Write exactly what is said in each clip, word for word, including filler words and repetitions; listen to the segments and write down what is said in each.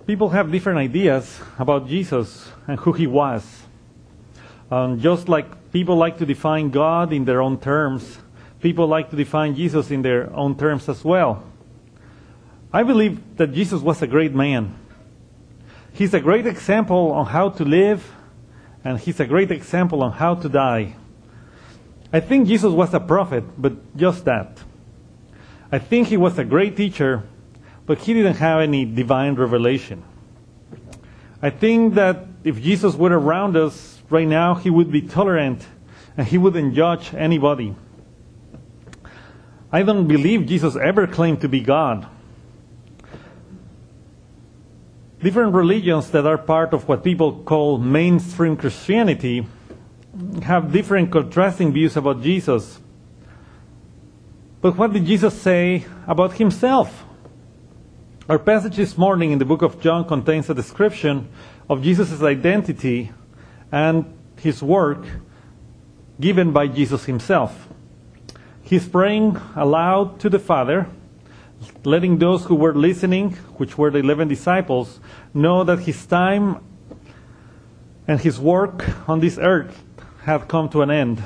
People have different ideas about Jesus and who he was. Um, just like people like to define God in their own terms, people like to define Jesus in their own terms as well. I believe that Jesus was a great man. He's a great example on how to live, and he's a great example on how to die. I think Jesus was a prophet, but just that. I think he was a great teacher, but he didn't have any divine revelation. I think that if Jesus were around us right now, he would be tolerant and he wouldn't judge anybody. I don't believe Jesus ever claimed to be God. Different religions that are part of what people call mainstream Christianity have different contrasting views about Jesus. But what did Jesus say about himself? Our passage this morning in the book of John contains a description of Jesus' identity and his work given by Jesus himself. He's praying aloud to the Father, letting those who were listening, which were the eleven disciples, know that his time and his work on this earth had come to an end.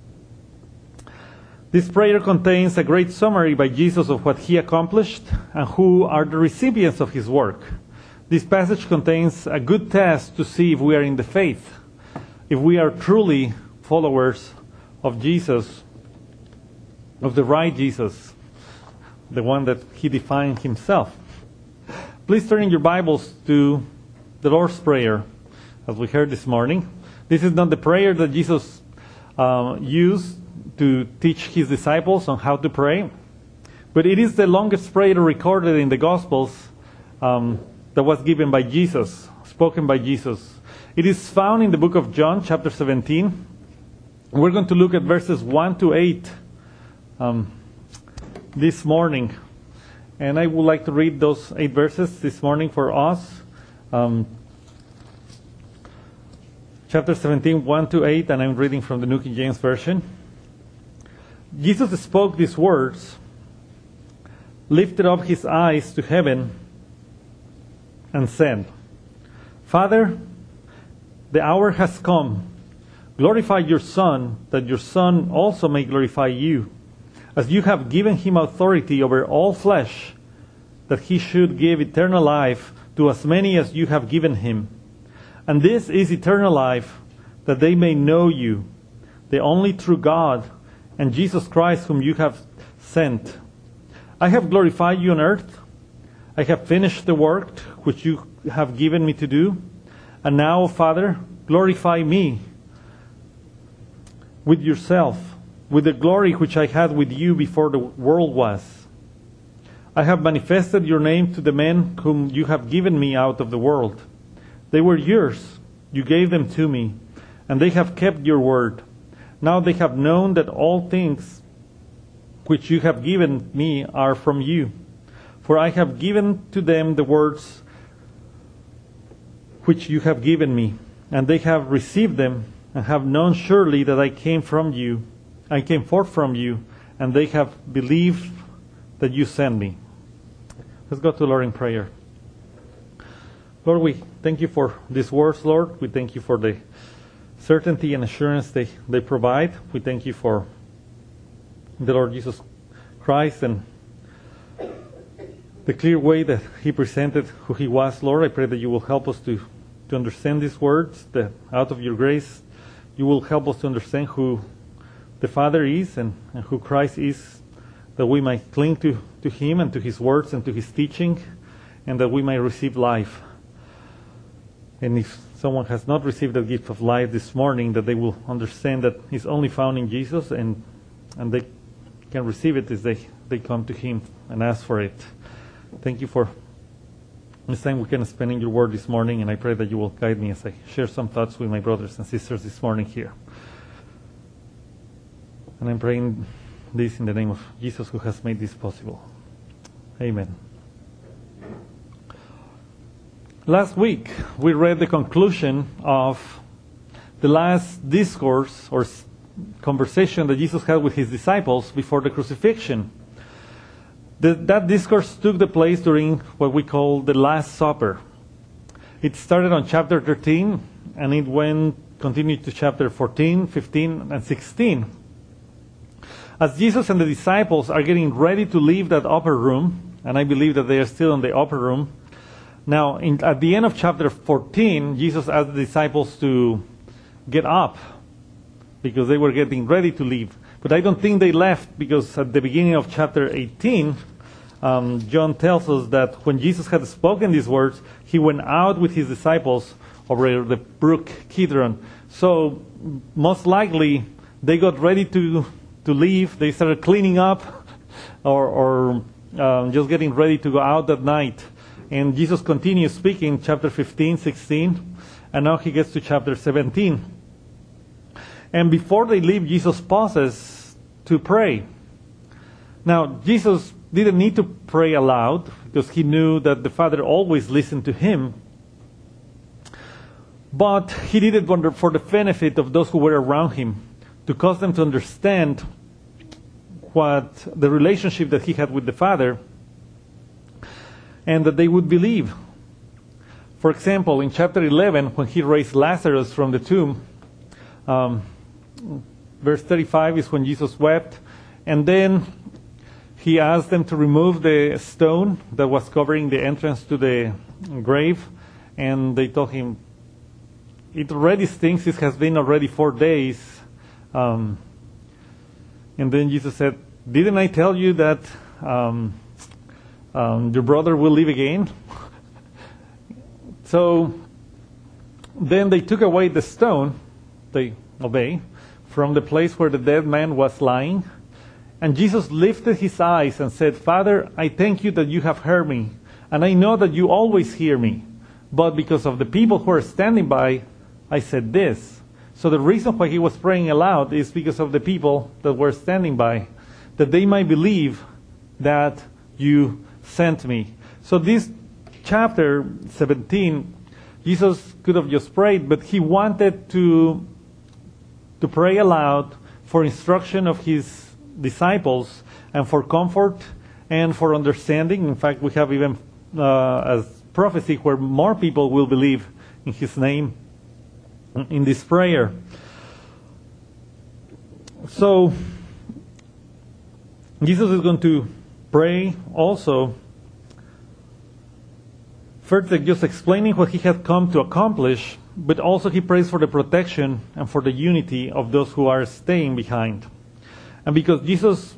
This prayer contains a great summary by Jesus of what he accomplished and who are the recipients of his work. This passage contains a good test to see if we are in the faith, if we are truly followers of Jesus, of the right Jesus, the one that he defined himself. Please turn in your Bibles to the Lord's Prayer, as we heard this morning. This is not the prayer that Jesus uh, used to teach his disciples on how to pray, but it is the longest prayer recorded in the Gospels um, that was given by Jesus, spoken by Jesus. It is found in the book of John, chapter seventeen. We're going to look at verses one to eight um, this morning. And I would like to read those eight verses this morning for us. Um, chapter seventeen, one to eight, and I'm reading from the New King James Version. Jesus spoke these words, lifted up his eyes to heaven, and said, Father, the hour has come. Glorify your Son, that your Son also may glorify you, as you have given him authority over all flesh, that he should give eternal life to as many as you have given him. And this is eternal life, that they may know you, the only true God, and Jesus Christ whom you have sent. I have glorified you on earth. I have finished the work which you have given me to do. And now, Father, glorify me with yourself, with the glory which I had with you before the world was. I have manifested your name to the men whom you have given me out of the world. They were yours. You gave them to me, and they have kept your word. Now they have known that all things which you have given me are from you. For I have given to them the words which you have given me, and they have received them, and have known surely that I came from you, I came forth from you, and they have believed that you sent me. Let's go to the Lord in prayer. Lord, we thank you for these words, Lord. We thank you for the certainty and assurance they, they provide. We thank you for the Lord Jesus Christ and the clear way that he presented who he was, Lord. I pray that you will help us to, to understand these words, that out of your grace you will help us to understand who the Father is and, and who Christ is, that we might cling to, to him and to his words and to his teaching, and that we might receive life. And if someone has not received the gift of life this morning, that they will understand that it's only found in Jesus, and and they can receive it as they, they come to him and ask for it. Thank you for this time we can spend in your word this morning, and I pray that you will guide me as I share some thoughts with my brothers and sisters this morning here. And I'm praying this in the name of Jesus, who has made this possible. Amen. Last week, we read the conclusion of the last discourse or conversation that Jesus had with his disciples before the crucifixion. The, that discourse took the place during what we call the Last Supper. It started on chapter thirteen, and it went continued to chapter fourteen, fifteen, and sixteen. As Jesus and the disciples are getting ready to leave that upper room, and I believe that they are still in the upper room. Now, in, at the end of chapter fourteen, Jesus asked the disciples to get up because they were getting ready to leave. But I don't think they left, because at the beginning of chapter eighteen, um, John tells us that when Jesus had spoken these words, he went out with his disciples over the brook Kidron. So most likely they got ready to, to leave. They started cleaning up or, or um, just getting ready to go out that night. And Jesus continues speaking, chapter fifteen, sixteen, and now he gets to chapter seventeen. And before they leave, Jesus pauses to pray. Now, Jesus didn't need to pray aloud, because he knew that the Father always listened to him. But he did it for the benefit of those who were around him, to cause them to understand what the relationship that he had with the Father, and that they would believe. For example, in chapter eleven, when he raised Lazarus from the tomb, um, verse thirty-five is when Jesus wept, and then he asked them to remove the stone that was covering the entrance to the grave, and they told him, it already stinks, it has been already four days. Um, and then Jesus said, didn't I tell you that um, um, your brother will live again? So then they took away the stone, they obey, from the place where the dead man was lying. And Jesus lifted his eyes and said, Father, I thank you that you have heard me, and I know that you always hear me. But because of the people who are standing by, I said this. So the reason why he was praying aloud is because of the people that were standing by, that they might believe that you sent me. So this chapter seventeen, Jesus could have just prayed, but he wanted to to pray aloud for instruction of his disciples, and for comfort and for understanding. In fact, we have even uh, as prophecy where more people will believe in his name in this prayer. So Jesus is going to pray also, first just explaining what he had come to accomplish, but also he prays for the protection and for the unity of those who are staying behind. And because Jesus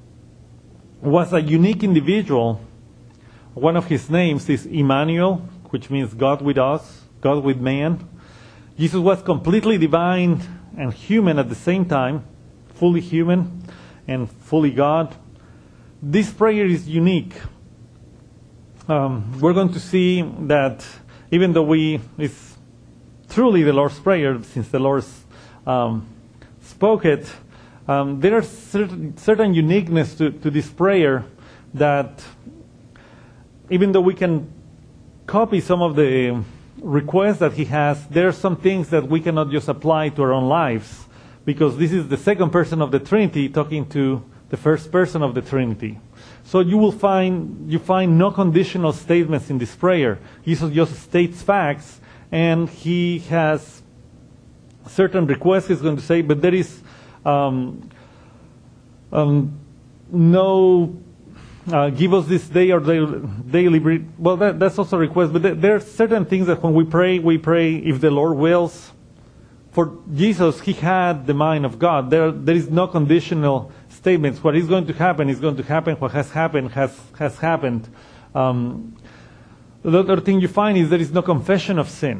was a unique individual, one of his names is Emmanuel, which means God with us, God with man. Jesus was completely divine and human at the same time, fully human and fully God. This prayer is unique. Um, we're going to see that even though we, it's truly the Lord's Prayer, since the Lord um, spoke it, um, there are certain, certain uniqueness to, to this prayer that even though we can copy some of the requests that he has, there are some things that we cannot just apply to our own lives, because this is the second person of the Trinity talking to the first person of the Trinity. So you will find you find no conditional statements in this prayer. Jesus just states facts, and he has certain requests he's going to say, but there is um, um, no uh, give us this day or daily bread. Well, that, that's also a request, but there, there are certain things that when we pray, we pray if the Lord wills. For Jesus, he had the mind of God. There, there is no conditional statements. What is going to happen is going to happen. What has happened has has happened. Um, the other thing you find is there is no confession of sin.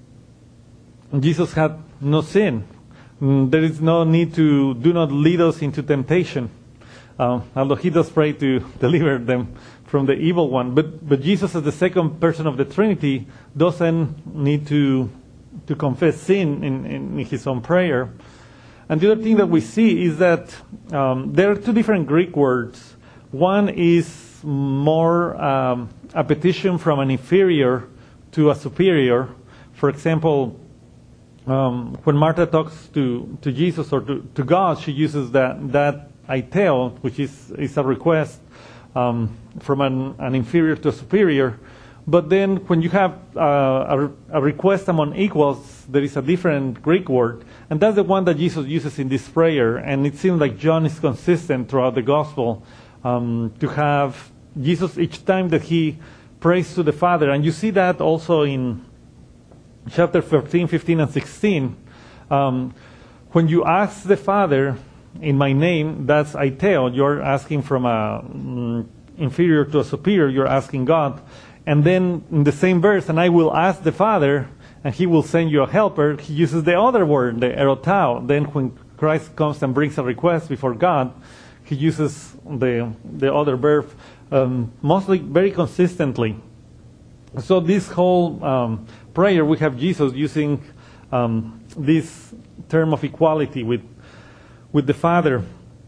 Jesus had no sin. There is no need to do not lead us into temptation. Uh, although he does pray to deliver them from the evil one. But but Jesus, as the second person of the Trinity, doesn't need to to confess sin in, in his own prayer. And the other thing that we see is that um, there are two different Greek words. One is more um, a petition from an inferior to a superior. For example, um, when Martha talks to, to Jesus or to, to God, she uses that that aiteo, which is, is a request um, from an, an inferior to a superior. But then when you have uh, a, a request among equals, there is a different Greek word. And that's the one that Jesus uses in this prayer. And it seems like John is consistent throughout the gospel um, to have Jesus each time that he prays to the Father. And you see that also in chapter thirteen, fifteen, and sixteen. Um, when you ask the Father in my name, that's aiteo. You're asking from a um, inferior to a superior. You're asking God. And then in the same verse, and I will ask the Father, and he will send you a helper, he uses the other word, the erotao. Then when Christ comes and brings a request before God, he uses the the other verb, um, mostly very consistently. So this whole um, prayer, we have Jesus using um, this term of equality with with the Father.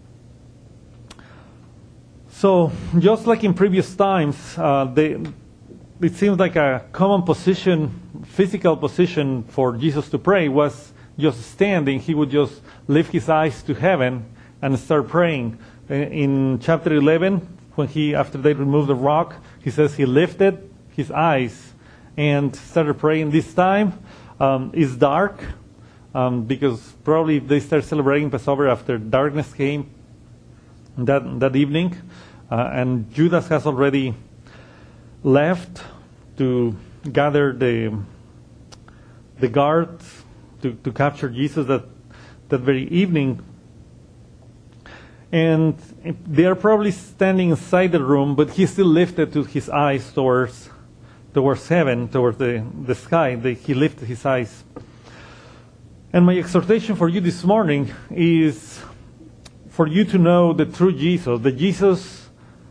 So just like in previous times, uh, they, it seems like a common position, physical position for Jesus to pray was just standing. He would just lift his eyes to heaven and start praying. In chapter eleven, when he, after they removed the rock, he says he lifted his eyes and started praying. This time um, it's dark um, because probably they started celebrating Passover after darkness came that that evening, uh, and Judas has already left to gather the the guards to, to capture Jesus that that very evening. And they are probably standing inside the room, but he still lifted to his eyes towards towards heaven, towards the, the sky. They, he lifted his eyes. And my exhortation for you this morning is for you to know the true Jesus, the Jesus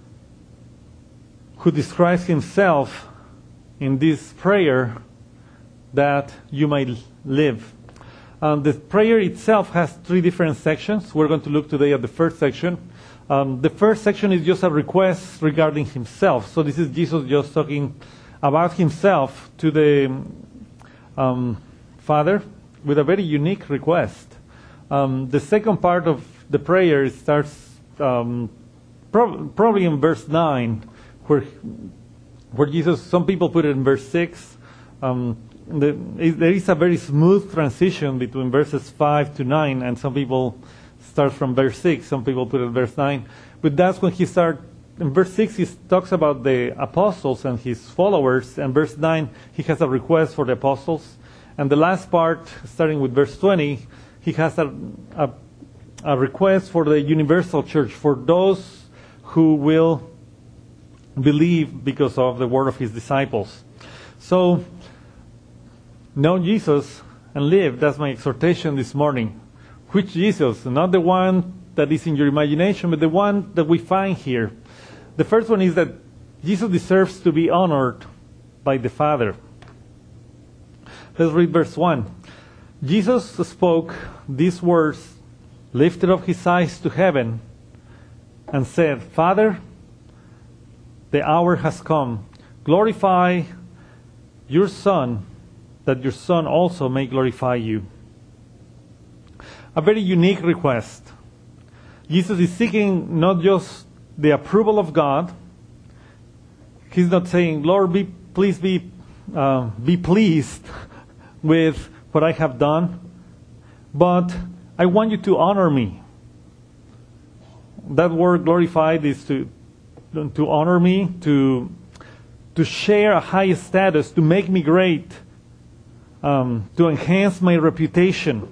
who describes himself in this prayer that you might live. Um, the prayer itself has three different sections. We're going to look today at the first section. Um, the first section is just a request regarding himself. So this is Jesus just talking about himself to the um, Father with a very unique request. Um, the second part of the prayer starts um, pro- probably in verse nine, where where Jesus, some people put it in verse six. Um, the, there is a very smooth transition between verses five to nine, and some people start from verse six, some people put it in verse nine. But that's when he starts. In verse six, he talks about the apostles and his followers, and verse nine, he has a request for the apostles. And the last part, starting with verse twenty, he has a, a, a request for the universal church, for those who will believe because of the word of his disciples. So, know Jesus and live. That's my exhortation this morning. Which Jesus? Not the one that is in your imagination, but the one that we find here. The first one is that Jesus deserves to be honored by the Father. Let's read verse one. Jesus spoke these words, lifted up his eyes to heaven, and said, Father, the hour has come. Glorify your Son, that your Son also may glorify you. A very unique request. Jesus is seeking not just the approval of God. He's not saying, Lord, be, please be, uh, be pleased with what I have done, but I want you to honor me. That word glorified is to to honor me, to to share a high status, to make me great, um, to enhance my reputation.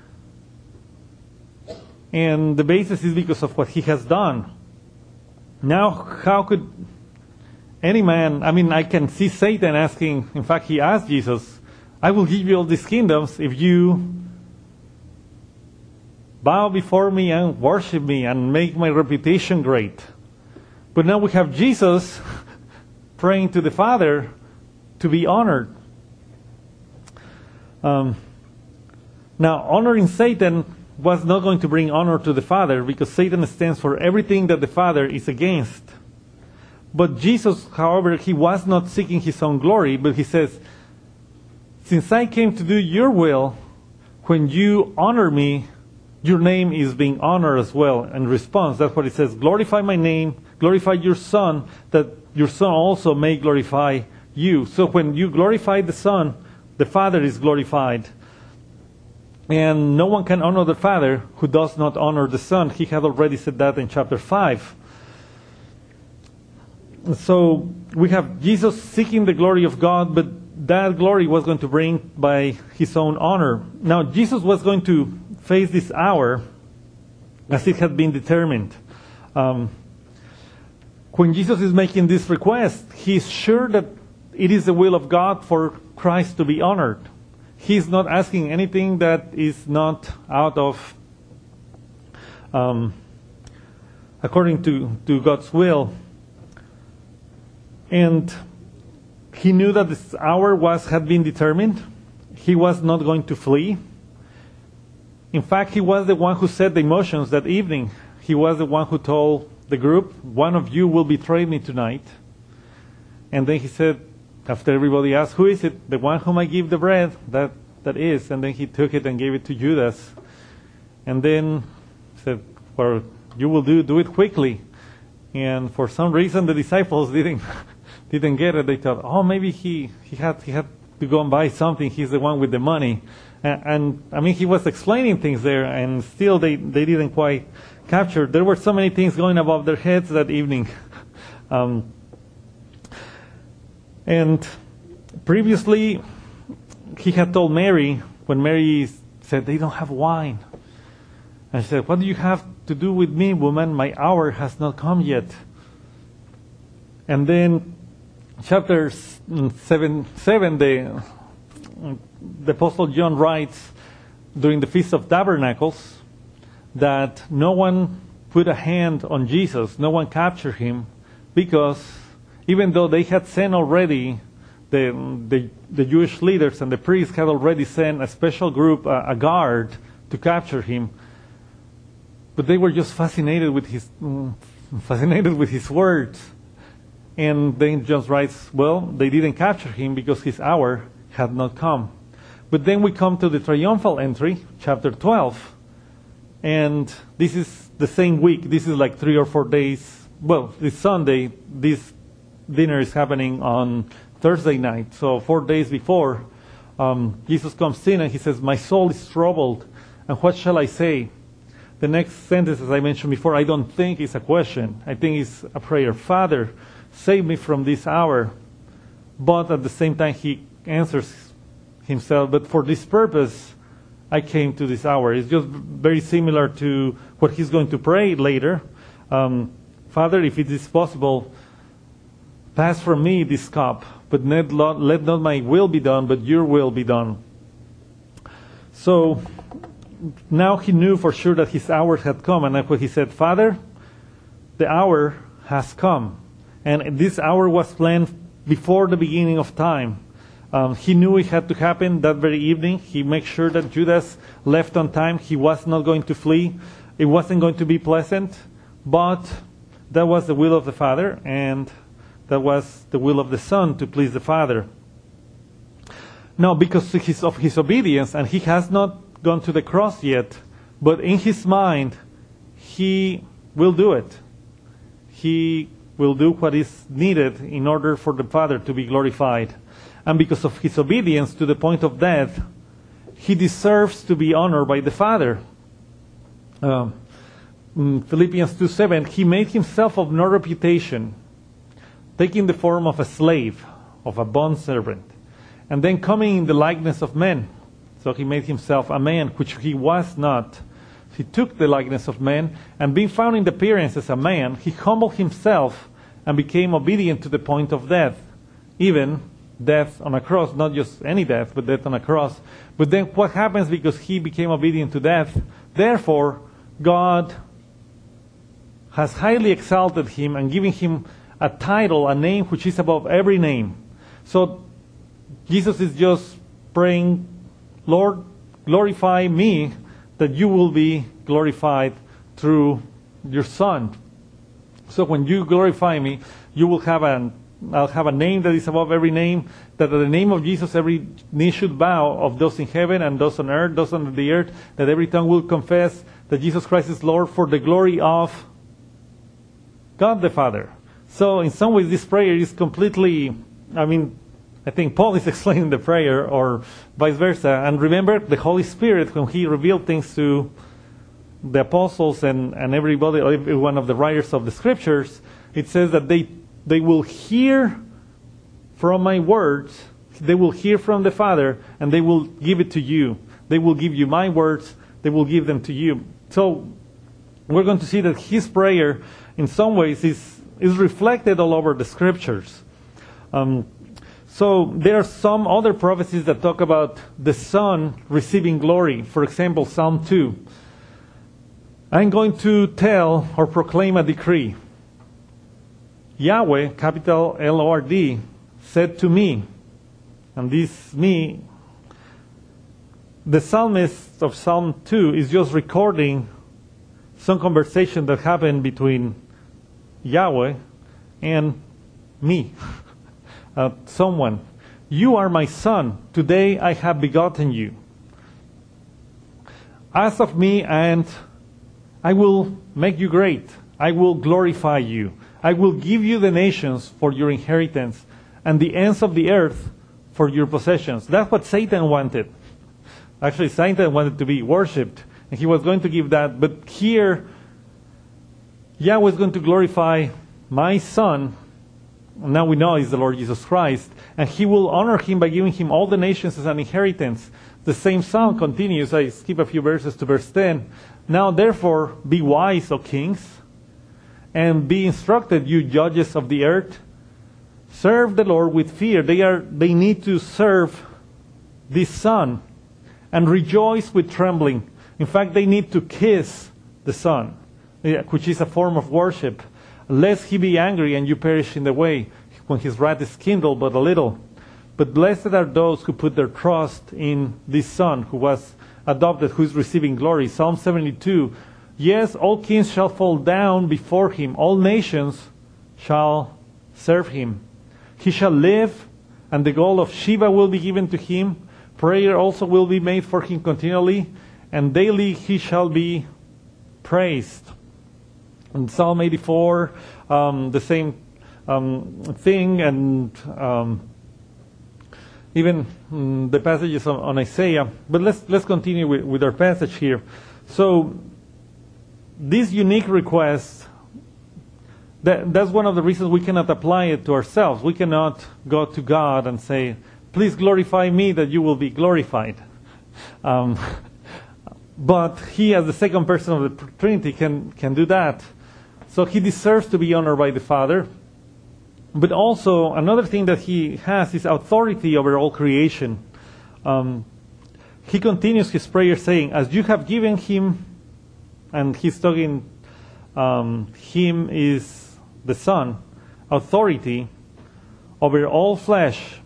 And the basis is because of what he has done. Now, how could any man, I mean, I can see Satan asking, in fact, he asked Jesus, I will give you all these kingdoms if you bow before me and worship me and make my reputation great. But now we have Jesus praying to the Father to be honored. Um, now, honoring Satan was not going to bring honor to the Father, because Satan stands for everything that the Father is against. But Jesus, however, he was not seeking his own glory, but he says, since I came to do your will, when you honor me, your name is being honored as well. In response, that's what it says, glorify my name, glorify your Son, that your Son also may glorify you. So when you glorify the Son, the Father is glorified. And no one can honor the Father who does not honor the Son. He had already said that in chapter five. So we have Jesus seeking the glory of God, but that glory was going to bring by his own honor. Now, Jesus was going to face this hour as it had been determined. Um, when Jesus is making this request, he's sure that it is the will of God for Christ to be honored. He's not asking anything that is not out of, um, according to, to God's will. And he knew that this hour was had been determined. He was not going to flee. In fact, he was the one who set the emotions that evening. He was the one who told the group, one of you will betray me tonight. And then he said, after everybody asked, who is it? The one whom I give the bread, that, that is. And then he took it and gave it to Judas. And then said, well, you will do, do it quickly. And for some reason, the disciples didn't didn't get it. They thought, oh, maybe he, he had he had to go and buy something. He's the one with the money. And, and I mean, he was explaining things there, and still they, they didn't quite capture. There were so many things going above their heads that evening. um, and previously, he had told Mary, when Mary said, they don't have wine. And she said, what do you have to do with me, woman? My hour has not come yet. And then, chapter seven, seven the, the Apostle John writes during the Feast of Tabernacles that no one put a hand on Jesus, no one captured him, because even though they had sent already, the, the, the Jewish leaders and the priests had already sent a special group, uh, a guard, to capture him, but they were just fascinated with his mm, fascinated with his words. And then John writes, well, they didn't capture him because his hour had not come. But then we come to the triumphal entry, chapter twelve. And this is the same week. This is like three or four days. Well, it's Sunday. This dinner is happening on Thursday night. So four days before, um, Jesus comes in and he says, my soul is troubled. And what shall I say? The next sentence, as I mentioned before, I don't think it's a question. I think it's a prayer. Father, save me from this hour. But at the same time, he answers himself, but for this purpose, I came to this hour. It's just very similar to what he's going to pray later. Um, Father, if it is possible, pass from me this cup, but let not, let not my will be done, but your will be done. So now he knew for sure that his hour had come, and that's what he said, Father, the hour has come. And this hour was planned before the beginning of time. Um, he knew it had to happen that very evening. He made sure that Judas left on time. He was not going to flee. It wasn't going to be pleasant, but that was the will of the Father, and that was the will of the Son to please the Father. Now, because of his obedience, and he has not gone to the cross yet, but in his mind, he will do it. He will do what is needed in order for the Father to be glorified. And because of his obedience to the point of death, he deserves to be honored by the Father. Um, Philippians two seven, he made himself of no reputation, taking the form of a slave, of a bondservant, and then coming in the likeness of men. So he made himself a man, which he was not. He took the likeness of man, and being found in appearance as a man, he humbled himself and became obedient to the point of death, even death on a cross, not just any death, but death on a cross. But then what happens because he became obedient to death? Therefore, God has highly exalted him and given him a title, a name which is above every name. So Jesus is just praying, Lord, glorify me, that you will be glorified through your Son. So when you glorify me, you will have an I'll have a name that is above every name, that at the name of Jesus every knee should bow, of those in heaven and those on earth, those under the earth, that every tongue will confess that Jesus Christ is Lord, for the glory of God the Father. So in some ways this prayer is completely, I mean, I think Paul is explaining the prayer, or vice versa. And remember, the Holy Spirit, when he revealed things to the apostles and, and everybody, every one of the writers of the scriptures, it says that they they will hear from my words, they will hear from the Father, and they will give it to you. They will give you my words, they will give them to you. So we're going to see that his prayer, in some ways, is, is reflected all over the scriptures. Um, so there are some other prophecies that talk about the Son receiving glory. For example, Psalm two. I'm going to tell or proclaim a decree. Yahweh, capital L O R D, said to me, and this me, the psalmist of Psalm two is just recording some conversation that happened between Yahweh and me, uh, someone. You are my son. Today I have begotten you. Ask of me, and I will make you great. I will glorify you. I will give you the nations for your inheritance, and the ends of the earth for your possessions. That's what Satan wanted. Actually, Satan wanted to be worshipped, and he was going to give that. But here, Yahweh is going to glorify my son. Now we know he's the Lord Jesus Christ, and he will honor him by giving him all the nations as an inheritance. The same psalm continues. I skip a few verses to verse ten. Now therefore, be wise, O kings, and be instructed, you judges of the earth. Serve the Lord with fear. They are they need to serve this Son and rejoice with trembling. In fact, they need to kiss the Son, which is a form of worship, lest he be angry and you perish in the way, when his wrath is kindled but a little. But blessed are those who put their trust in this Son, who was adopted, who is receiving glory. Psalm seventy-two, yes, all kings shall fall down before him. All nations shall serve him. He shall live, and the gold of Sheba will be given to him. Prayer also will be made for him continually, and daily he shall be praised. In Psalm eighty-four, um, the same um, thing, and um, even um, the passages on, on Isaiah. But let's let's continue with, with our passage here. So this unique request, that, that's one of the reasons we cannot apply it to ourselves. We cannot go to God and say, please glorify me that you will be glorified. Um, but he, as the second person of the Trinity, can, can do that. So he deserves to be honored by the Father. But also, another thing that he has is authority over all creation. Um, he continues his prayer saying, as you have given him, and he's talking, um, him is the Son, authority over all flesh,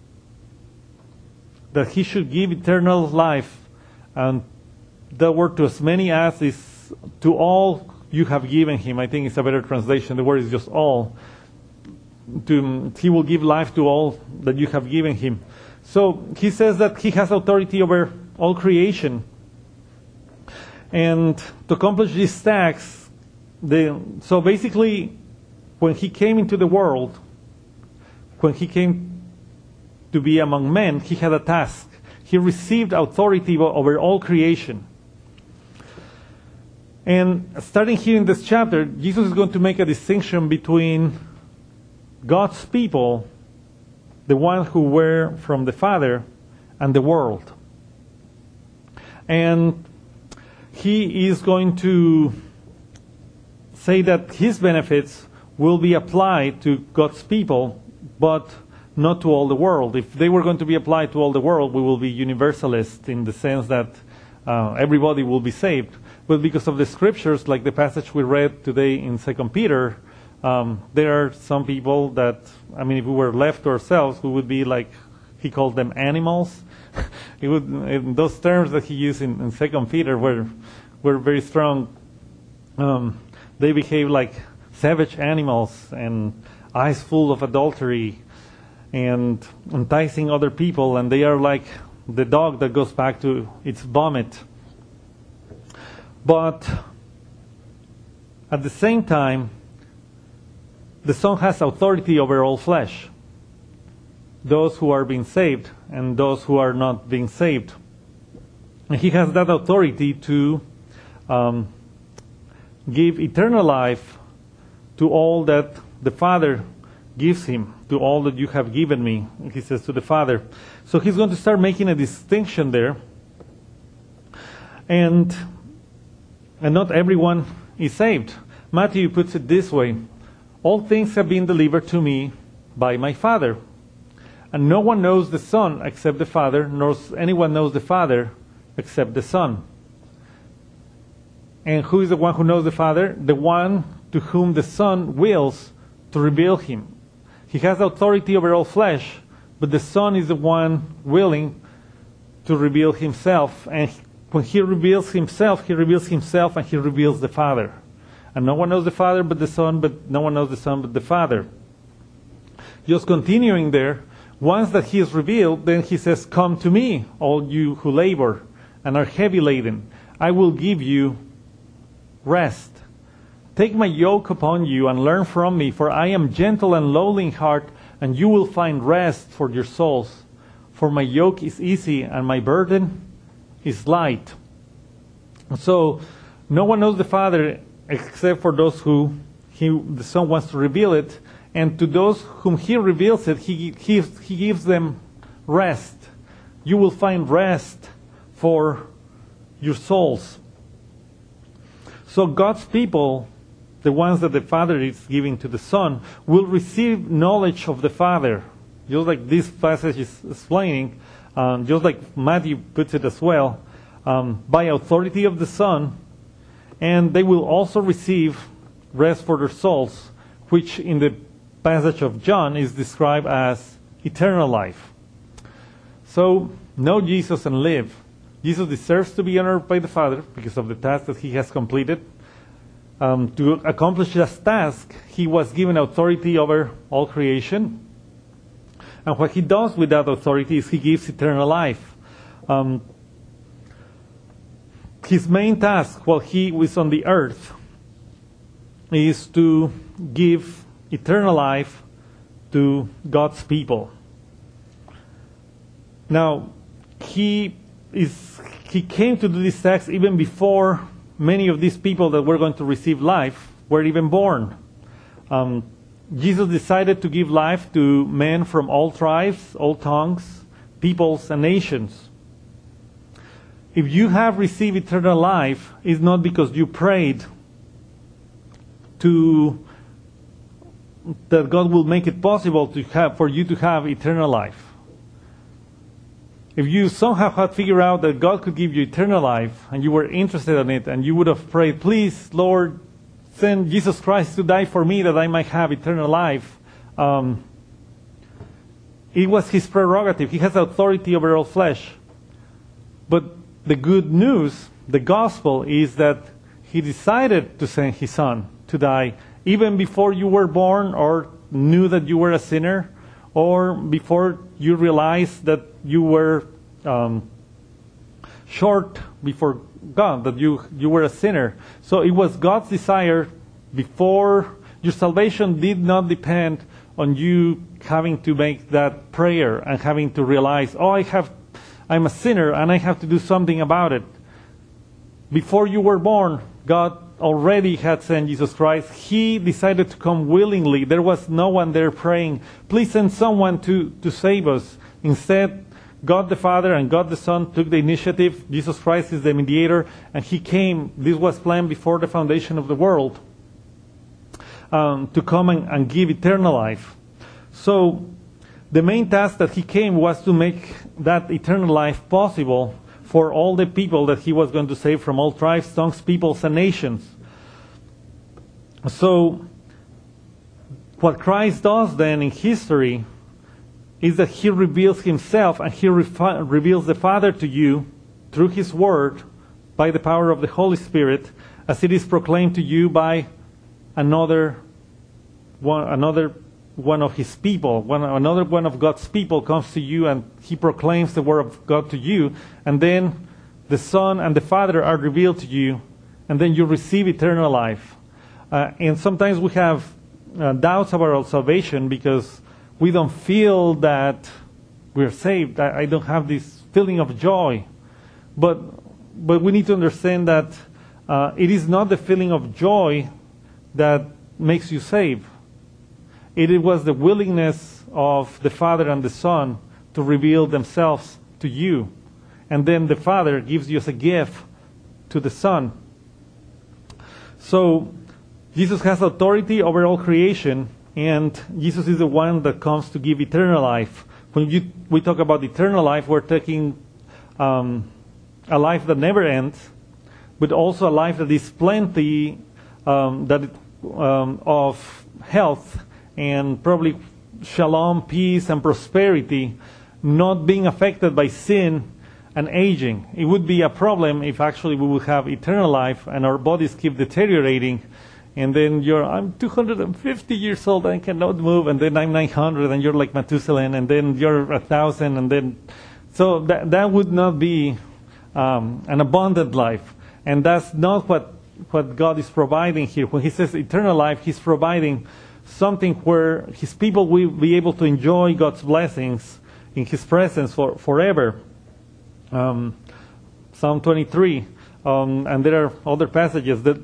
that he should give eternal life, and the word to as many as is to all you have given him. I think it's a better translation. The word is just all. To, he will give life to all that you have given him. So he says that he has authority over all creation. And to accomplish this task, the, so basically, when he came into the world, when he came to be among men, he had a task. He received authority over all creation. And starting here in this chapter, Jesus is going to make a distinction between God's people, the ones who were from the Father, and the world. And he is going to say that his benefits will be applied to God's people, but not to all the world. If they were going to be applied to all the world, we will be universalist in the sense that uh, everybody will be saved. But because of the scriptures, like the passage we read today in Second Peter, um, there are some people that, I mean, if we were left to ourselves, we would be like, he called them animals. It would, in those terms that he used in, in Second Peter were, were very strong. Um, they behave like savage animals and eyes full of adultery and enticing other people, and they are like the dog that goes back to its vomit. But at the same time, the Son has authority over all flesh. those who are being saved and those who are not being saved. And he has that authority to um, give eternal life to all that the Father gives him, to all that you have given me, he says to the Father. So he's going to start making a distinction there. And, and not everyone is saved. Matthew puts it this way: all things have been delivered to me by my Father. And no one knows the Son except the Father, nor anyone knows the Father except the Son. And who is the one who knows the Father? The one to whom the Son wills to reveal him. He has authority over all flesh, but the Son is the one willing to reveal himself. And when he reveals himself, he reveals himself and he reveals the Father. And no one knows the Father but the Son, but no one knows the Son but the Father. Just continuing there, once that he is revealed, then he says, come to me, all you who labor and are heavy laden. I will give you rest. Take my yoke upon you and learn from me, for I am gentle and lowly in heart, and you will find rest for your souls. For my yoke is easy and my burden is light. So no one knows the Father except for those who he, the Son wants to reveal it. And to those whom he reveals it, he, he, he gives them rest. You will find rest for your souls. So God's people, the ones that the Father is giving to the Son, will receive knowledge of the Father. Just like this passage is explaining, um, just like Matthew puts it as well, um, by authority of the Son, and they will also receive rest for their souls, which in the passage of John is described as eternal life. So, know Jesus and live. Jesus deserves to be honored by the Father because of the task that he has completed. Um, to accomplish this task, he was given authority over all creation. And what he does with that authority is he gives eternal life. Um, his main task while he was on the earth is to give eternal life to God's people. Now, he is he came to do this task even before many of these people that were going to receive life were even born. Um, Jesus decided to give life to men from all tribes, all tongues, peoples, and nations. If you have received eternal life, it's not because you prayed to that God will make it possible to have for you to have eternal life. If you somehow had figured out that God could give you eternal life and you were interested in it and you would have prayed, please, Lord, send Jesus Christ to die for me that I might have eternal life. Um, it was his prerogative. He has authority over all flesh. But the good news, the gospel, is that he decided to send his Son to die even before you were born or knew that you were a sinner, or before you realized that you were um, short before God, that you, you were a sinner. So it was God's desire before your salvation did not depend on you having to make that prayer and having to realize, oh, I have, I'm a sinner and I have to do something about it. Before you were born, God already had sent Jesus Christ. He decided to come willingly. There was no one there praying, please send someone to, to save us. Instead, God the Father and God the Son took the initiative. Jesus Christ is the mediator, and he came. This was planned before the foundation of the world, um, to come and, and give eternal life. So the main task that he came was to make that eternal life possible for all the people that he was going to save from all tribes, tongues, peoples, and nations. So what Christ does then in history is that he reveals himself and he refi- reveals the Father to you through his word by the power of the Holy Spirit, as it is proclaimed to you by another one, another one of his people. One, another one of God's people comes to you and he proclaims the word of God to you, and then the Son and the Father are revealed to you, and then you receive eternal life. Uh, and sometimes we have uh, doubts about our salvation because we don't feel that we're saved. I, I don't have this feeling of joy. But, but we need to understand that uh, it is not the feeling of joy that makes you saved. It was the willingness of the Father and the Son to reveal themselves to you. And then the Father gives you as a gift to the Son. So Jesus has authority over all creation, and Jesus is the one that comes to give eternal life. When you, we talk about eternal life, we're taking um, a life that never ends, but also a life that is plenty um, that um, of health and probably shalom, peace, and prosperity, not being affected by sin and aging. It would be a problem if actually we would have eternal life and our bodies keep deteriorating, and then you're, I'm two hundred fifty years old and I cannot move, and then I'm nine hundred and you're like Methuselah, and then you're one thousand, and then, so that, that would not be um, an abundant life. And that's not what, what God is providing here. When he says eternal life, he's providing something where his people will be able to enjoy God's blessings in his presence for forever. Um, Psalm twenty-three, um, and there are other passages that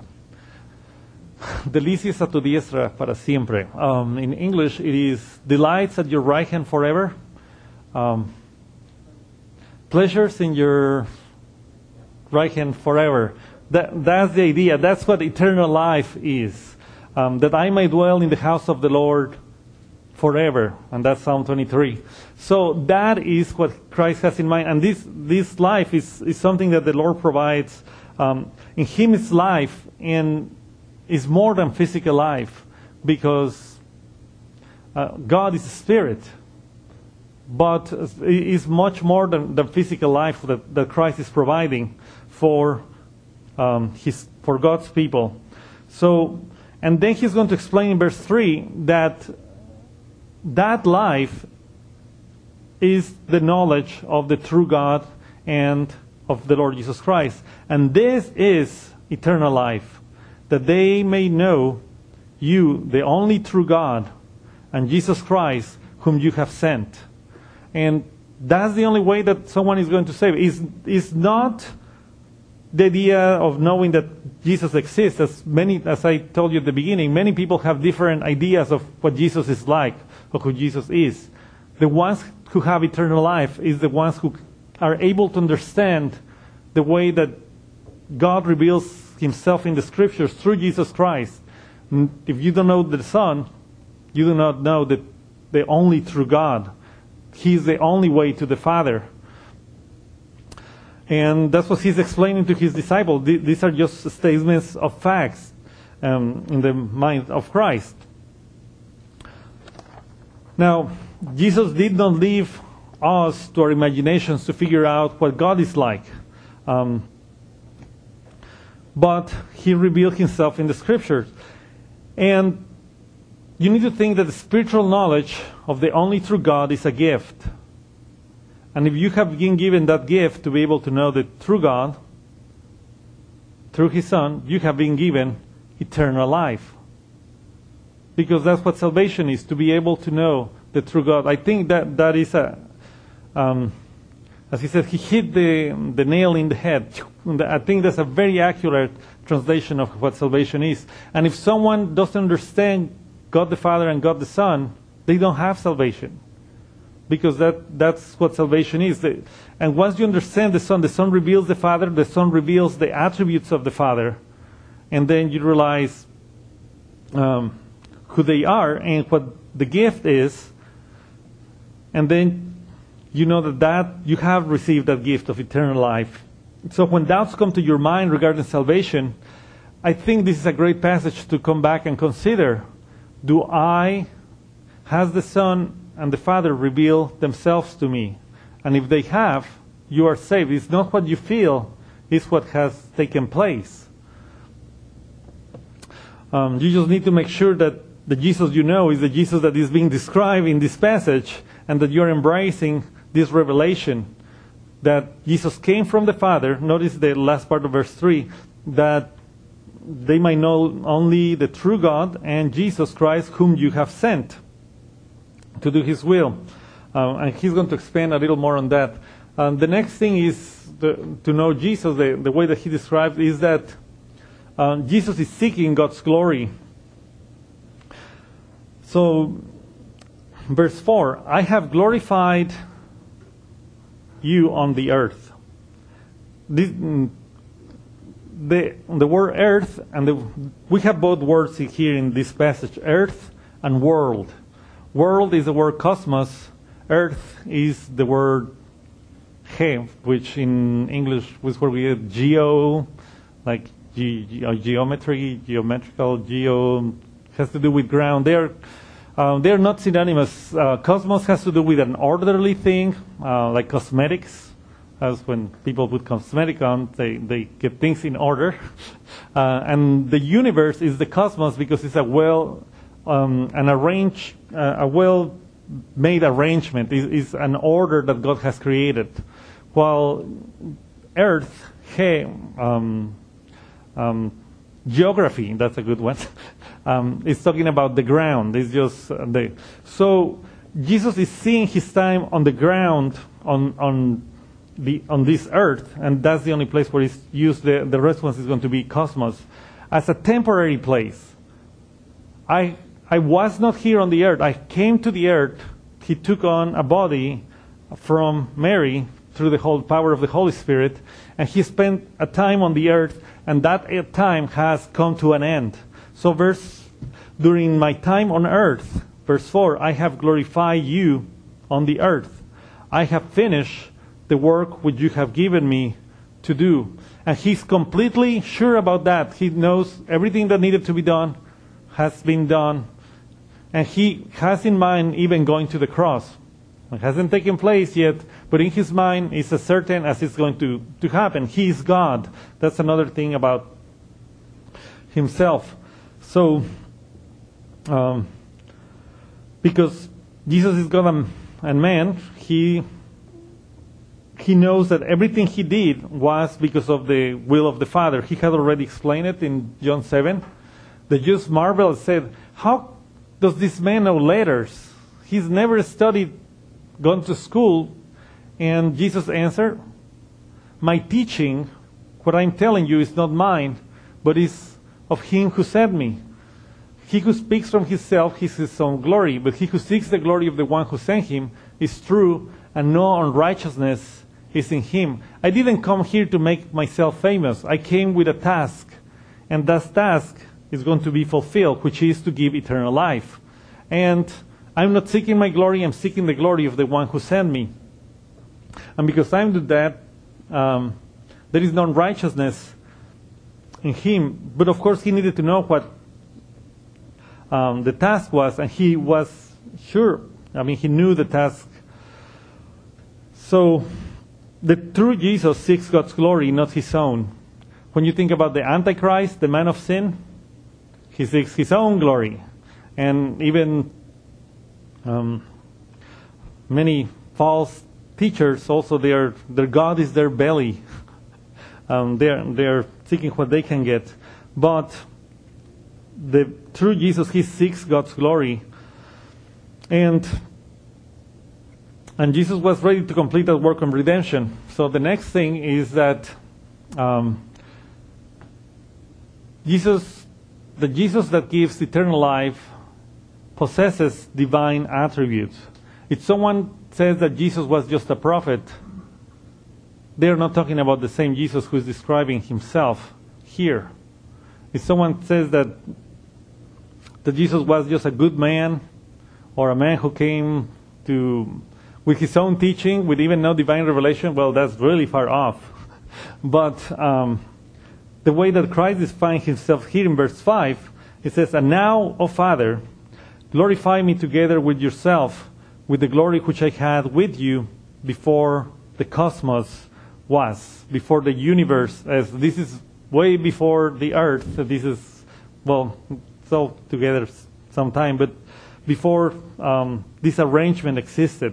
delicias a tu diestra para siempre. Um, in English, it is delights at your right hand forever. Um, pleasures in your right hand forever. That, that's the idea. That's what eternal life is. Um, that I may dwell in the house of the Lord forever. And that's Psalm twenty-three. So that is what Christ has in mind. And this this life is, is something that the Lord provides. Um, in Him is life, and is more than physical life, because uh, God is a spirit. But it is much more than the physical life that, that Christ is providing for um, his for God's people. So, and then he's going to explain in verse three that that life is the knowledge of the true God and of the Lord Jesus Christ. And this is eternal life, that they may know you, the only true God, and Jesus Christ, whom you have sent. And that's the only way that someone is going to save. It's, it's not the idea of knowing that Jesus exists. As many, as I told you at the beginning, many people have different ideas of what Jesus is like, or who Jesus is. The ones who have eternal life is the ones who are able to understand the way that God reveals Himself in the Scriptures through Jesus Christ. If you don't know the Son, you do not know the, the only true God. He is the only way to the Father. And that's what He's explaining to His disciples. These are just statements of facts um, in the mind of Christ. Now, Jesus did not leave us to our imaginations to figure out what God is like. Um, but He revealed Himself in the Scriptures. And you need to think that the spiritual knowledge of the only true God is a gift. And if you have been given that gift to be able to know the true God through His Son, you have been given eternal life. Because that's what salvation is, to be able to know the true God. I think that that is a, um, as he said, he hit the, the nail in the head. I think that's a very accurate translation of what salvation is. And if someone doesn't understand God the Father and God the Son, they don't have salvation. Because that, that's what salvation is. And once you understand the Son, the Son reveals the Father, the Son reveals the attributes of the Father, and then you realize um, who they are and what the gift is, and then you know that, that you have received that gift of eternal life. So when doubts come to your mind regarding salvation, I think this is a great passage to come back and consider. Do I, has the Son and the Father reveal themselves to me? And if they have, you are saved. It's not what you feel, it's what has taken place. Um, you just need to make sure that the Jesus you know is the Jesus that is being described in this passage, and that you're embracing this revelation that Jesus came from the Father. Notice the last part of verse three, that they might know only the true God and Jesus Christ, whom you have sent. to do his will. Uh, and he's going to expand a little more on that. Um, the next thing is the, to know Jesus. The, the way that he described is that um, Jesus is seeking God's glory. So, verse four, I have glorified you on the earth. This, the, the word earth, and the, we have both words here in this passage, earth and world. World is the word cosmos. Earth is the word he, which in English is where we get geo, like ge, ge, geometry, geometrical, geo, has to do with ground. They're, um, they're not synonymous. Uh, cosmos has to do with an orderly thing, uh, like cosmetics. As when people put cosmetic on, they, they get things in order. Uh, and the universe is the cosmos because it's a well, um, an arrange, uh, a well made arrangement, is, is an order that God has created. While Earth, hey, um, um, geography, that's a good one, um, is talking about the ground. It's just uh, the so Jesus is seeing his time on the ground, on on the on this earth, and that's the only place where he's used. The the rest one is going to be cosmos as a temporary place. I. I was not here on the earth. I came to the earth. He took on a body from Mary through the whole power of the Holy Spirit, and he spent a time on the earth, and that time has come to an end. So verse, during my time on earth, verse four, I have glorified you on the earth. I have finished the work which you have given me to do. And he's completely sure about that. He knows everything that needed to be done has been done. And he has in mind even going to the cross. It hasn't taken place yet, but in his mind it's as certain as it's going to, to happen. He is God. That's another thing about himself. So, um, because Jesus is God and man, he he knows that everything he did was because of the will of the Father. He had already explained it in John seven. The Jews marveled and said, how does this man know letters? He's never studied, gone to school. And Jesus answered, my teaching, what I'm telling you, is not mine, but is of him who sent me. He who speaks from himself is his own glory, but he who seeks the glory of the one who sent him is true, and no unrighteousness is in him. I didn't come here to make myself famous. I came with a task, and that task is going to be fulfilled, which is to give eternal life. And I'm not seeking my glory, I'm seeking the glory of the one who sent me. And because I'm doing that, um, there is no righteousness in him. But of course he needed to know what um, the task was, and he was sure. I mean, he knew the task. So the true Jesus seeks God's glory, not his own. When you think about the Antichrist, the man of sin, he seeks his own glory. And even um, many false teachers also, their their God is their belly. um, they're, they're seeking what they can get. But the true Jesus, he seeks God's glory. And, and Jesus was ready to complete that work of redemption. So the next thing is that um, Jesus... The Jesus that gives eternal life possesses divine attributes. If someone says that Jesus was just a prophet, they're not talking about the same Jesus who is describing himself here. If someone says that, that Jesus was just a good man, or a man who came to with his own teaching, with even no divine revelation, well, that's really far off. But um, the way that Christ defines himself here in verse five, it says, and now, O Father, glorify me together with yourself, with the glory which I had with you before the cosmos was, before the universe. As this is way before the earth. This is, well, it's all together sometime, but before um, this arrangement existed.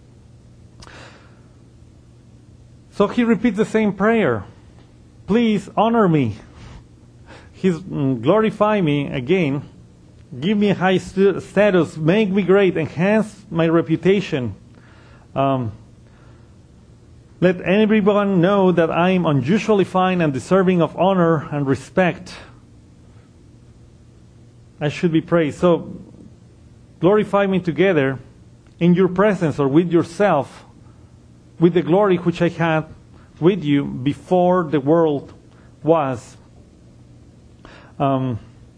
So he repeats the same prayer. Please honor me. He's mm, glorify me again. give me a high stu- status, make me great, enhance my reputation. Um, let everyone know that I am unusually fine and deserving of honor and respect. I should be praised. So, glorify me together in your presence or with yourself, with the glory which I had with you before the world was. Um,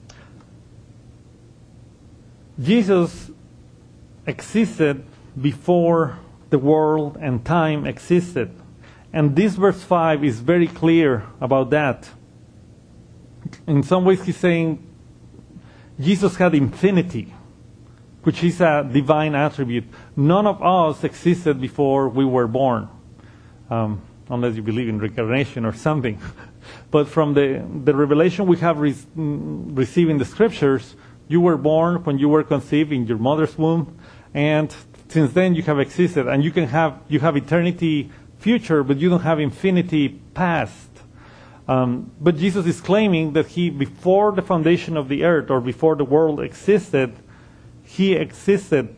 Jesus existed before the world and time existed. And this verse five is very clear about that. In some ways he's saying Jesus had infinity, which is a divine attribute. None of us existed before we were born, um, unless you believe in reincarnation or something. But from the, the revelation we have re- received in the scriptures, you were born when you were conceived in your mother's womb, and since then you have existed, and you can have you have eternity future, but you don't have infinity past. Um, but Jesus is claiming that he, before the foundation of the earth or before the world existed, he existed.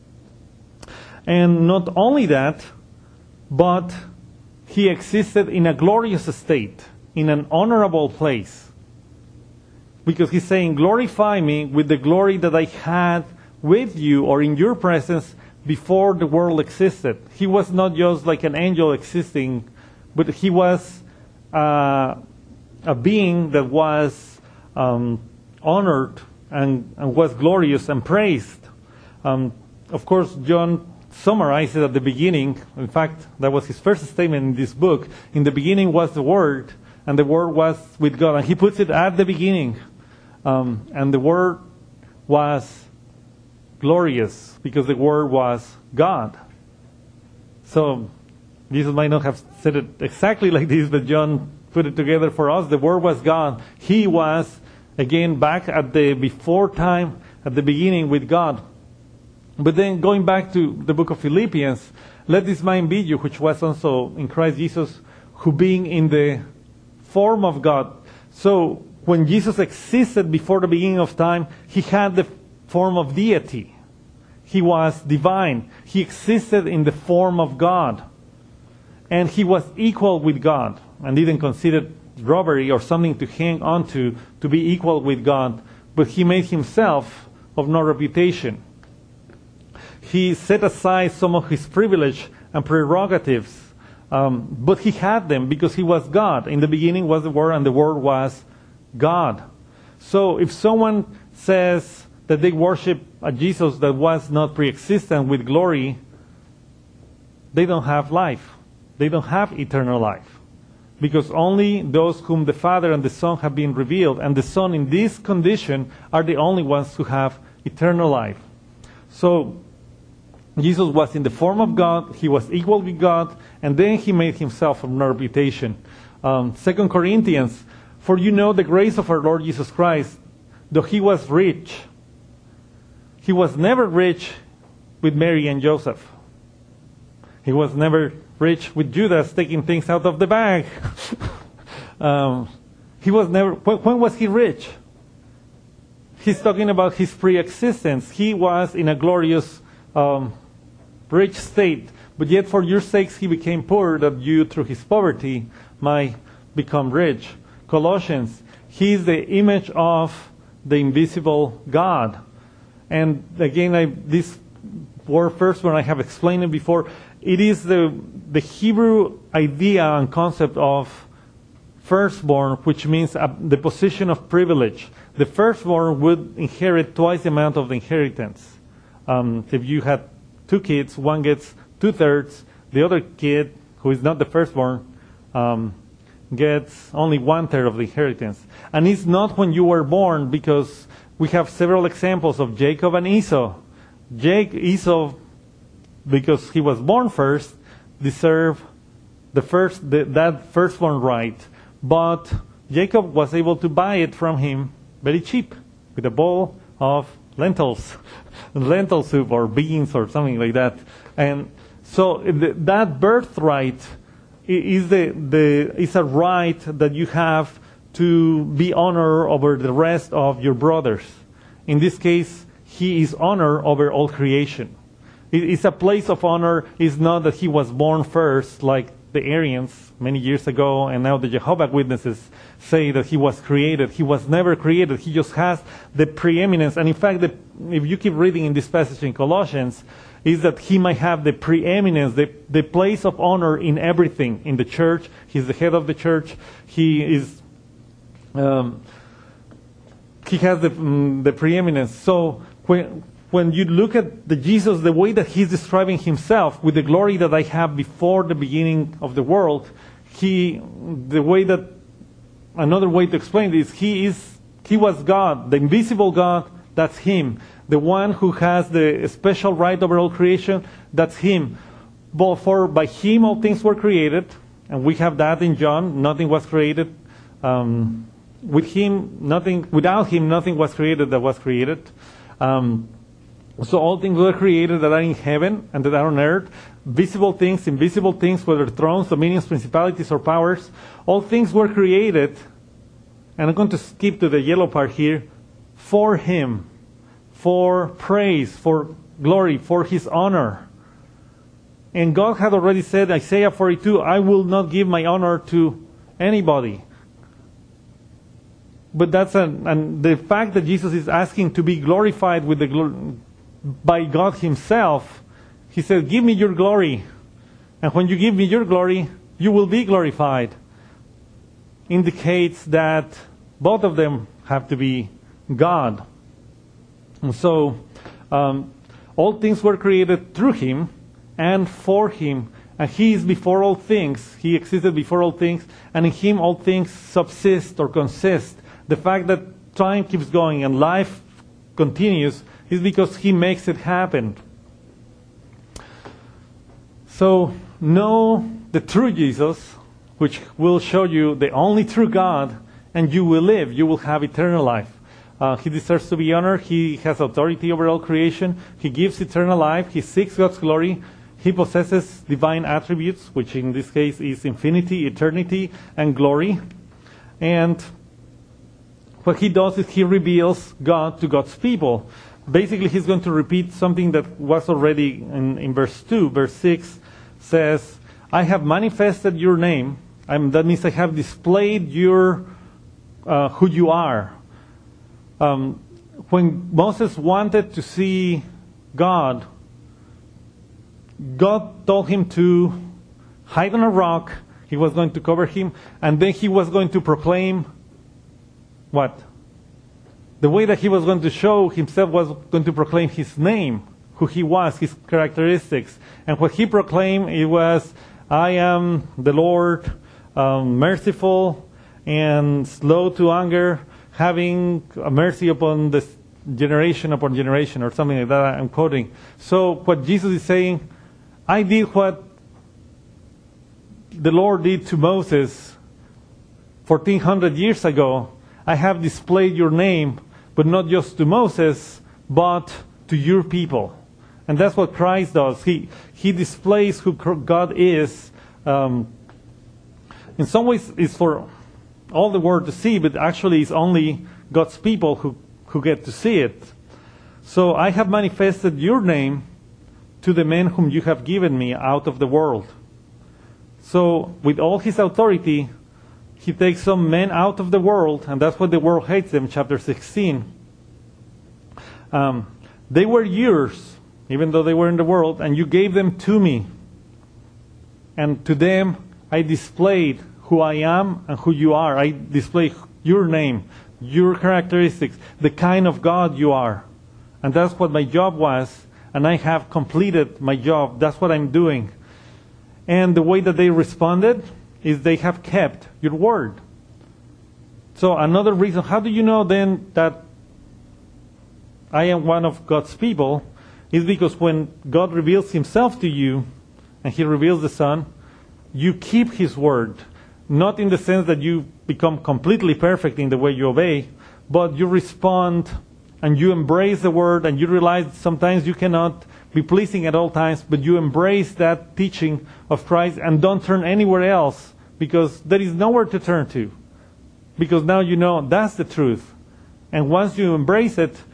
And not only that, but he existed in a glorious state, in an honorable place. Because he's saying, glorify me with the glory that I had with you or in your presence before the world existed. He was not just like an angel existing, but he was uh, a being that was um, honored and, and was glorious and praised. Um, of course, John summarized it at the beginning. In fact, that was his first statement in this book. In the beginning was the Word, and the Word was with God. And he puts it at the beginning. Um, and the Word was glorious because the Word was God. So Jesus might not have said it exactly like this, but John put it together for us. The Word was God. He was, again, back at the before time, at the beginning with God. But then going back to the book of Philippians, let this mind be you, which was also in Christ Jesus, who being in the form of God. So when Jesus existed before the beginning of time, he had the form of deity. He was divine. He existed in the form of God. And he was equal with God and didn't consider robbery or something to hang on to, to be equal with God. But he made himself of no reputation. He set aside some of his privilege and prerogatives, um, but he had them because he was God. In the beginning was the Word, and the Word was God. So if someone says that they worship a Jesus that was not pre-existent with glory, they don't have life. They don't have eternal life. Because only those whom the Father and the Son have been revealed, and the Son in this condition, are the only ones who have eternal life. So Jesus was in the form of God, he was equal with God, and then he made himself of no reputation. Um, Second Corinthians, for you know the grace of our Lord Jesus Christ, though he was rich, he was never rich with Mary and Joseph. He was never rich with Judas taking things out of the bag. um, he was never. When, when was he rich? He's talking about his pre-existence. He was in a glorious, um, rich state, but yet for your sakes he became poor, that you through his poverty might become rich. Colossians, he is the image of the invisible God. And again, I, this word first one I have explained it before. It is the the Hebrew idea and concept of firstborn, which means uh, the position of privilege. The firstborn would inherit twice the amount of the inheritance. Um, if you had two kids, one gets two-thirds. The other kid, who is not the firstborn, um, gets only one-third of the inheritance. And it's not when you were born, because we have several examples of Jacob and Esau. Jake, Esau, because he was born first, deserved the first the, that firstborn right. But Jacob was able to buy it from him very cheap, with a bowl of lentils, lentil soup or beans or something like that. And so the, that birthright is the, the is a right that you have to be honored over the rest of your brothers. In this case, he is honor over all creation. It is a place of honor. It's not that he was born first, like the Arians many years ago, and now the Jehovah's Witnesses say that he was created. He was never created. He just has the preeminence. And in fact, the, if you keep reading in this passage in Colossians, is that he might have the preeminence, the, the place of honor in everything. In the church, he's the head of the church. He is, um, he has the, um, the preeminence. So when when you look at the Jesus, the way that he's describing himself with the glory that I have before the beginning of the world, he, the way that, another way to explain this, he is, he was God, the invisible God, that's him. The one who has the special right over all creation, that's him. But for by him all things were created, and we have that in John, nothing was created. Um, with him, nothing, without him, nothing was created that was created. Um, So all things were created that are in heaven and that are on earth, visible things, invisible things, whether thrones, dominions, principalities, or powers. All things were created, and I'm going to skip to the yellow part here, for him, for praise, for glory, for his honor. And God had already said, Isaiah forty-two, I will not give my honor to anybody. But that's an, and the fact that Jesus is asking to be glorified with the glory, by God himself, he said, give me your glory. And when you give me your glory, you will be glorified. Indicates that both of them have to be God. And so, um, all things were created through him and for him. And he is before all things. He existed before all things. And in him all things subsist or consist. The fact that time keeps going and life continues is because he makes it happen. So know the true Jesus, which will show you the only true God, and you will live. You will have eternal life. Uh, he deserves to be honored. He has authority over all creation. He gives eternal life. He seeks God's glory. He possesses divine attributes, which in this case is infinity, eternity, and glory. And what he does is he reveals God to God's people. Basically, he's going to repeat something that was already in, in verse two. Verse six says, I have manifested your name. I'm, that means I have displayed your uh, who you are. Um, when Moses wanted to see God, God told him to hide on a rock. He was going to cover him. And then he was going to proclaim what? The way that he was going to show himself was going to proclaim his name, who he was, his characteristics. And what he proclaimed, it was, I am the Lord, um, merciful and slow to anger, having mercy upon this generation upon generation, or something like that I'm quoting. So what Jesus is saying, I did what the Lord did to Moses fourteen hundred years ago. I have displayed your name, but not just to Moses, but to your people. And that's what Christ does. He he displays who God is. Um, in some ways, it's for all the world to see, but actually it's only God's people who, who get to see it. So I have manifested your name to the men whom you have given me out of the world. So with all his authority, he takes some men out of the world, and that's why the world hates them, chapter sixteen. Um, they were yours, even though they were in the world, and you gave them to me. And to them I displayed who I am and who you are. I display your name, your characteristics, the kind of God you are. And that's what my job was, and I have completed my job. That's what I'm doing. And the way that they responded is they have kept your word. So another reason, how do you know then that I am one of God's people, is because when God reveals himself to you, and he reveals the Son, you keep his word. Not in the sense that you become completely perfect in the way you obey, but you respond and you embrace the word, and you realize sometimes you cannot be pleasing at all times, but you embrace that teaching of Christ and don't turn anywhere else, because there is nowhere to turn to. Because now you know that's the truth. And once you embrace it,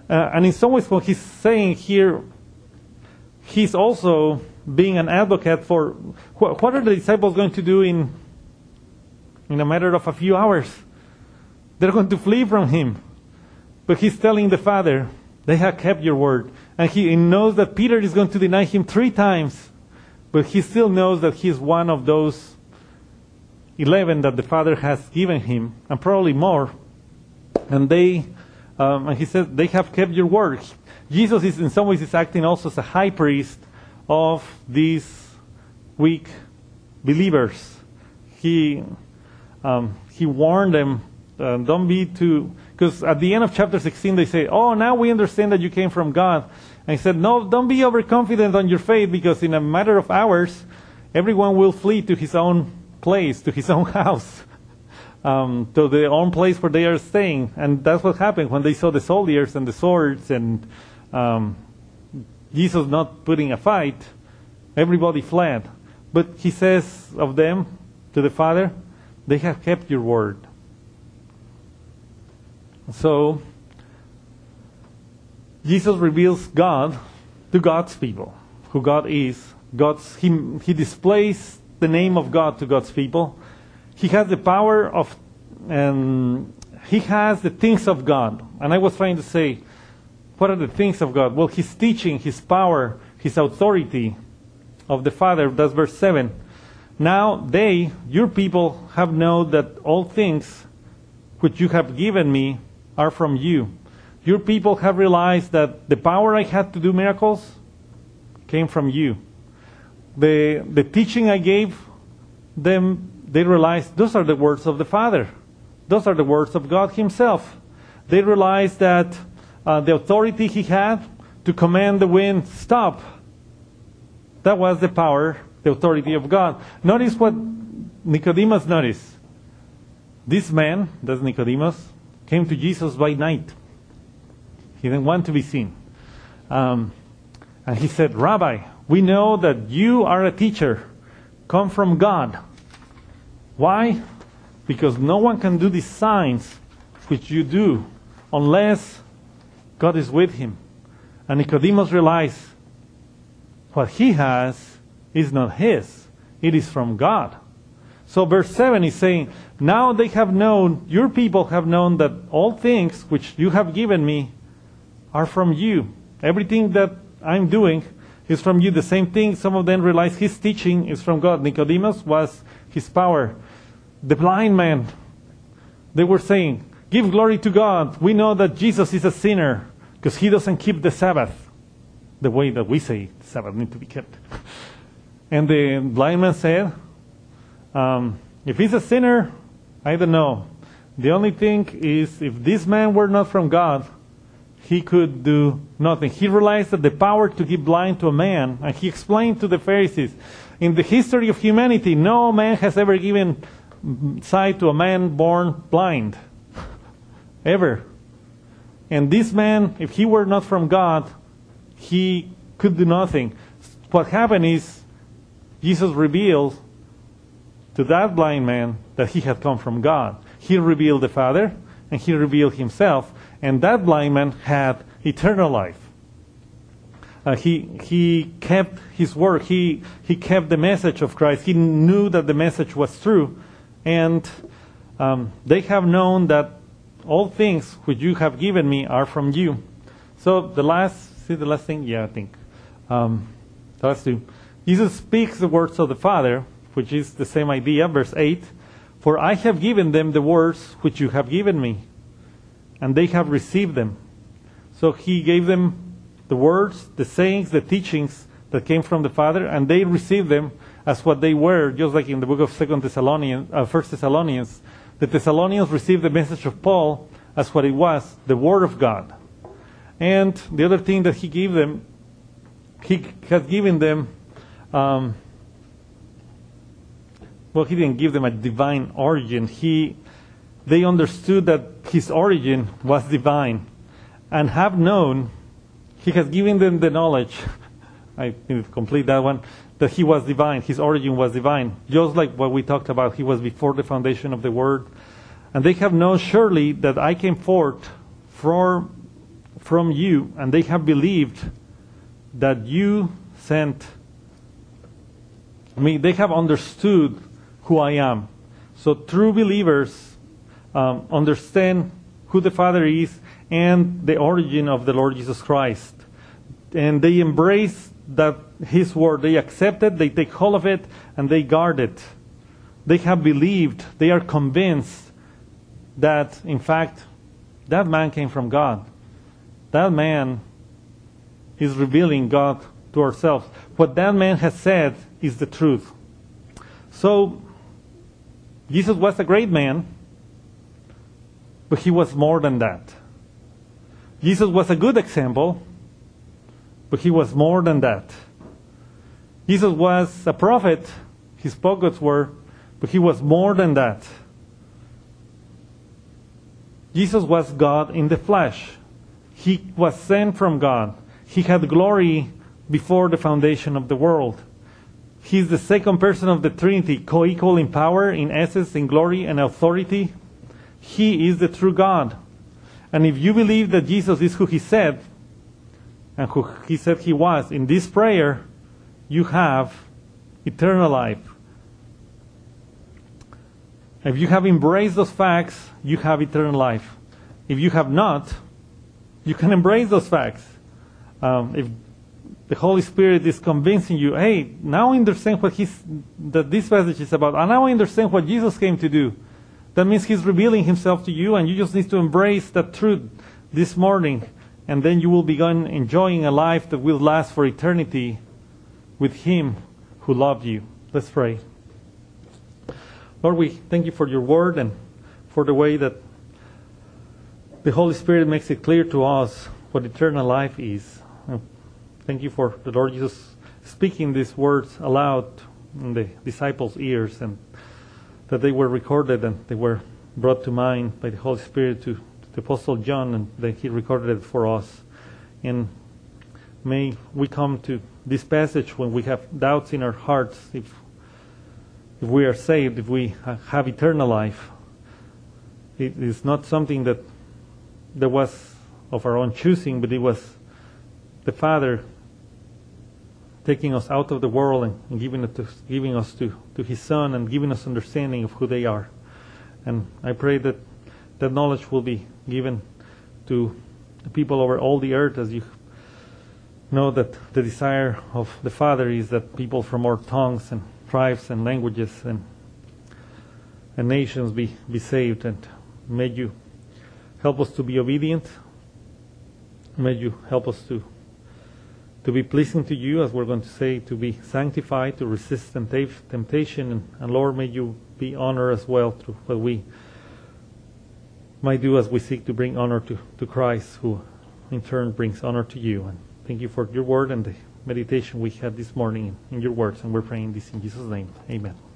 Uh, and in some ways, what he's saying here, he's also being an advocate for wh- what are the disciples going to do in, in a matter of a few hours? They're going to flee from him. But he's telling the Father, they have kept your word. And he knows that Peter is going to deny him three times. But he still knows that he's one of those eleven that the Father has given him, and probably more. And they, um, and he said, they have kept your word. Jesus is in some ways is acting also as a high priest of these weak believers. He um, he warned them, uh, don't be too, because at the end of chapter sixteen they say, oh, now we understand that you came from God. And he said, no, don't be overconfident on your faith, because in a matter of hours, everyone will flee to his own place, to his own house, um, to their own place where they are staying. And that's what happened when they saw the soldiers and the swords and um, Jesus not putting a fight. Everybody fled. But he says of them to the Father, they have kept your word. So Jesus reveals God to God's people, who God is. God's he, he displays the name of God to God's people. He has the power of, and he has the things of God. And I was trying to say, what are the things of God? Well, his teaching, his power, his authority of the Father. That's verse seven. Now they, your people, have known that all things which you have given me are from you. Your people have realized that the power I had to do miracles came from you. The, the teaching I gave them, they realized those are the words of the Father. Those are the words of God himself. They realized that uh, the authority he had to command the wind, stop. That was the power, the authority of God. Notice what Nicodemus noticed. This man, that's Nicodemus, came to Jesus by night. He didn't want to be seen. Um, and he said, Rabbi, we know that you are a teacher, come from God. Why? Because no one can do these signs which you do unless God is with him. And Nicodemus realized what he has is not his. It is from God. So verse seven is saying, now they have known, your people have known that all things which you have given me are from you. Everything that I'm doing is from you. The same thing, some of them realize his teaching is from God. Nicodemus was his power. The blind man, they were saying, give glory to God. We know that Jesus is a sinner because he doesn't keep the Sabbath the way that we say the Sabbath needs to be kept. And the blind man said, um, if he's a sinner, I don't know. The only thing is, if this man were not from God, he could do nothing. He realized that the power to give blind to a man, and he explained to the Pharisees, in the history of humanity, no man has ever given sight to a man born blind. Ever. And this man, if he were not from God, he could do nothing. What happened is, Jesus revealed to that blind man that he had come from God. He revealed the Father, and he revealed himself, and that blind man had eternal life. Uh, he he kept his word. He he kept the message of Christ. He knew that the message was true, and um, they have known that all things which you have given me are from you. So the last, see the last thing? Yeah, I think. Um, the last two. Jesus speaks the words of the Father, which is the same idea, verse eight. For I have given them the words which you have given me, and they have received them. So he gave them the words, the sayings, the teachings that came from the Father, and they received them as what they were, just like in the book of Second Thessalonians, uh, First Thessalonians. The Thessalonians received the message of Paul as what it was, the Word of God. And the other thing that he gave them, he has given them, um, well, he didn't give them a divine origin. He, they understood that his origin was divine, and have known, he has given them the knowledge, I need to complete that one, that he was divine, his origin was divine. Just like what we talked about, he was before the foundation of the world. And they have known surely that I came forth from, from you, and they have believed that you sent me. They have understood who I am. So true believers um, understand who the Father is and the origin of the Lord Jesus Christ. And they embrace that His word. They accept it, they take hold of it, and they guard it. They have believed, they are convinced that, in fact, that man came from God. That man is revealing God to ourselves. What that man has said is the truth. So, Jesus was a great man, but He was more than that. Jesus was a good example, but He was more than that. Jesus was a prophet, He spoke God's word, but He was more than that. Jesus was God in the flesh. He was sent from God. He had glory before the foundation of the world. He is the second person of the Trinity, co-equal in power, in essence, in glory and authority. He is the true God. And if you believe that Jesus is who He said, and who He said He was, in this prayer, you have eternal life. If you have embraced those facts, you have eternal life. If you have not, you can embrace those facts. Um, if the Holy Spirit is convincing you, hey, now I understand what he's, that this passage is about, and now I understand what Jesus came to do. That means He's revealing Himself to you, and you just need to embrace that truth this morning, and then you will begin enjoying a life that will last for eternity with Him who loved you. Let's pray. Lord, we thank You for Your word and for the way that the Holy Spirit makes it clear to us what eternal life is. Thank You for the Lord Jesus speaking these words aloud in the disciples' ears, and that they were recorded and they were brought to mind by the Holy Spirit to, to the Apostle John, and that he recorded it for us. And may we come to this passage when we have doubts in our hearts, if if we are saved, if we ha- have eternal life. It is not something that that was of our own choosing, but it was the Father taking us out of the world and, and giving it to, giving us to, to His Son, and giving us understanding of who they are. And I pray that that knowledge will be given to the people over all the earth, as You know that the desire of the Father is that people from all tongues and tribes and languages and and nations be, be saved. And may You help us to be obedient. May You help us to to be pleasing to You, as we're going to say, to be sanctified, to resist tempta- temptation. And, and Lord, may You be honored as well through what we might do as we seek to bring honor to, to Christ, who in turn brings honor to You. And thank You for Your word and the meditation we had this morning in Your words. And we're praying this in Jesus' name. Amen.